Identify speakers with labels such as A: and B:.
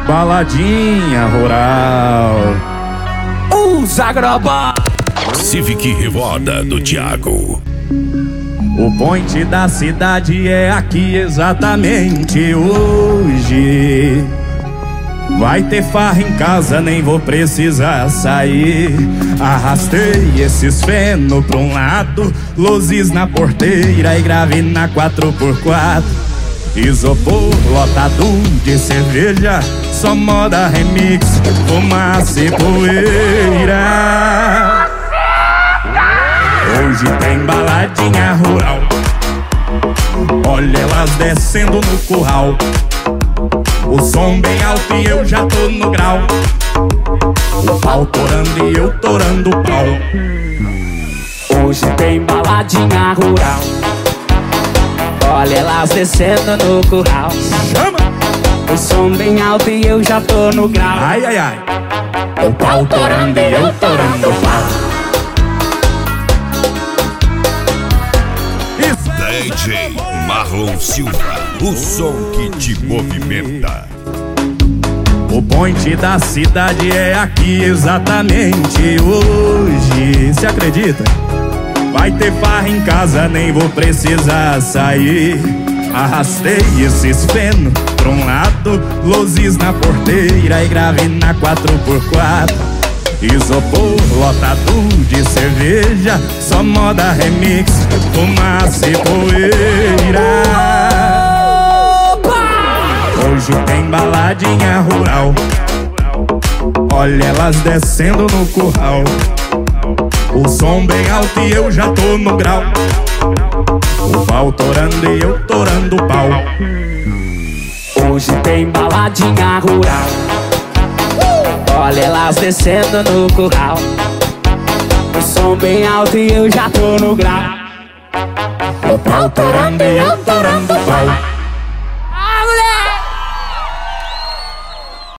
A: baladinha rural.
B: Zagraba
C: Civic Revoada do Thiago.
A: O point da cidade é aqui exatamente hoje. Vai ter farra em casa, nem vou precisar sair. Arrastei esses feno pra um lado, luzes na porteira e grave na 4x4. Isopor lotado de cerveja, só moda remix, fumaça e poeira. Hoje tem baladinha rural, olha elas descendo no curral. O som bem alto e eu já tô no grau. O pau torando e eu torando o pau.
B: Hoje tem baladinha rural, olha elas descendo no curral.
A: Chama!
B: O som bem alto e eu já tô no grau.
A: Ai, ai, ai. O pau torando e eu torando o pau.
C: DJ Marlon Silva, o som que te movimenta.
A: O point da cidade é aqui exatamente hoje. Cê acredita? Vai ter farra em casa, nem vou precisar sair. Arrastei esses feno pra um lado, luzes na porteira e grave na 4x4. Isopor lotado de cerveja, só moda remix, fumaça e poeira. Hoje tem baladinha rural, olha elas descendo no curral. O som bem alto e eu já tô no grau. O pau torando e eu torando o pau.
B: Hoje tem baladinha rural, olha elas descendo no curral. O som bem alto e eu já tô no grau.
A: O pau torando e eu torando